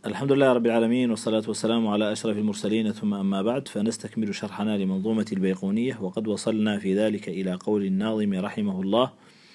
الحمد لله رب العالمين، والصلاة والسلام على أشرف المرسلين، ثم أما بعد، فنستكمل شرحنا لمنظومة البيقونية، وقد وصلنا في ذلك إلى قول الناظم رحمه الله: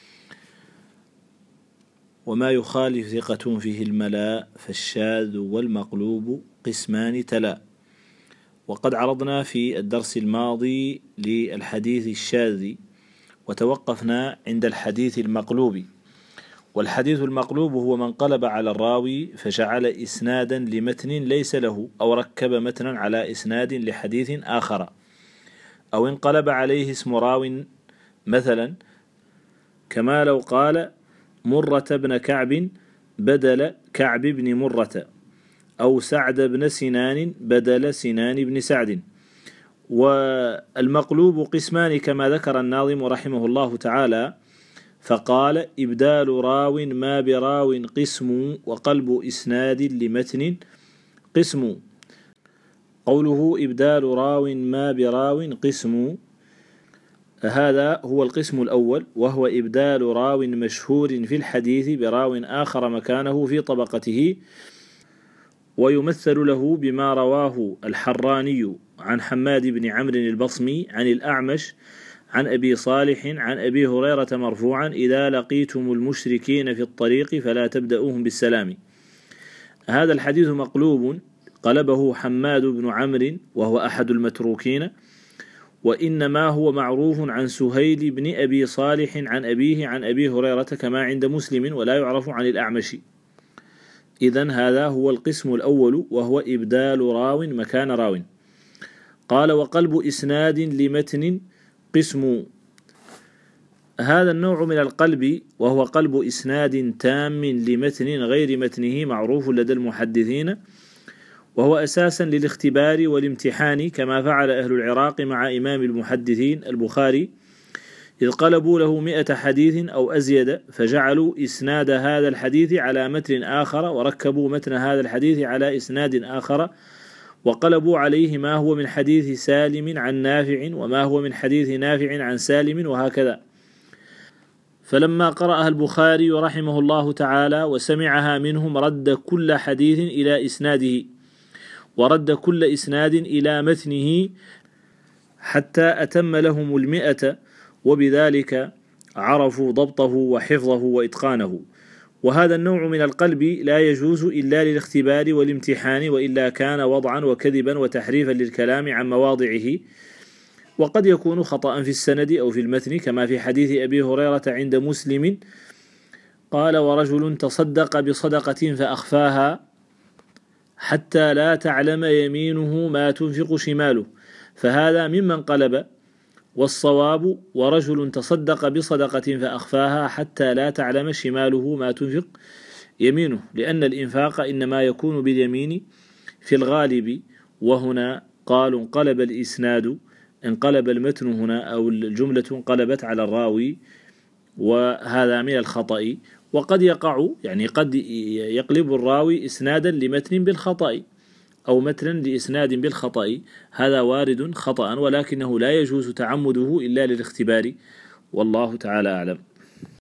وما يخالف ثقة فيه الملاء فالشاذ والمقلوب قسمان تلا. وقد عرضنا في الدرس الماضي للحديث الشاذ، وتوقفنا عند الحديث المقلوب. والحديث المقلوب هو من انقلب على الراوي فجعل إسنادا لمتن ليس له، أو ركب متنا على إسناد لحديث آخر، أو انقلب عليه اسم راو، مثلا كما لو قال مرة بن كعب بدل كعب بن مرة، أو سعد بن سنان بدل سنان بن سعد. والمقلوب قسمان كما ذكر الناظم رحمه الله تعالى، فقال: إبدال راو ما براو قسم، وقلب إسناد لمتن قسم. قوله إبدال راو ما براو قسم، هذا هو القسم الأول، وهو إبدال راو مشهور في الحديث براو آخر مكانه في طبقته، ويمثل له بما رواه الحراني عن حماد بن عمرو البصمي عن الأعمش عن أبي صالح عن أبي هريرة مرفوعا: إذا لقيتم المشركين في الطريق فلا تبدأوهم بالسلام. هذا الحديث مقلوب قلبه حماد بن عمرو، وهو أحد المتروكين، وإنما هو معروف عن سهيل بن أبي صالح عن أبيه عن أبي هريرة كما عند مسلم، ولا يعرف عن الأعمش. إذن هذا هو القسم الأول، وهو إبدال راو مكان راو. قال: وقلب إسناد لمتن قسم. هذا النوع من القلب، وهو قلب إسناد تام لمتن غير متنه، معروف لدى المحدثين، وهو أساسا للاختبار والامتحان، كما فعل أهل العراق مع إمام المحدثين البخاري، إذ قلبوا له 100 حديث أو أزيد، فجعلوا إسناد هذا الحديث على متن آخر، وركبوا متن هذا الحديث على إسناد آخر، وقلبوا عليه ما هو من حديث سالم عن نافع، وما هو من حديث نافع عن سالم، وهكذا. فلما قرأها البخاري رحمه الله تعالى وسمعها منهم، رد كل حديث إلى إسناده، ورد كل إسناد إلى متنه، حتى أتم لهم 100، وبذلك عرفوا ضبطه وحفظه وإتقانه. وهذا النوع من القلب لا يجوز إلا للاختبار والامتحان، وإلا كان وضعا وكذبا وتحريفا للكلام عن مواضعه، وقد يكون خطأ في السند أو في المتن، كما في حديث أبي هريرة عند مسلم قال: ورجل تصدق بصدقة فأخفاها حتى لا تعلم يمينه ما تنفق شماله، فهذا ممن قلب. والصواب: ورجل تصدق بصدقة فأخفاها حتى لا تعلم شماله ما تنفق يمينه، لأن الإنفاق إنما يكون باليمين في الغالب. وهنا قالوا انقلب الإسناد، انقلب المتن هنا، أو الجملة انقلبت على الراوي، وهذا من الخطأ. وقد يقع، يعني قد يقلب الراوي إسنادا لمتن بالخطأ، أو متنا لإسناد بالخطأ، هذا وارد خطأ، ولكنه لا يجوز تعمده إلا للاختبار، والله تعالى أعلم.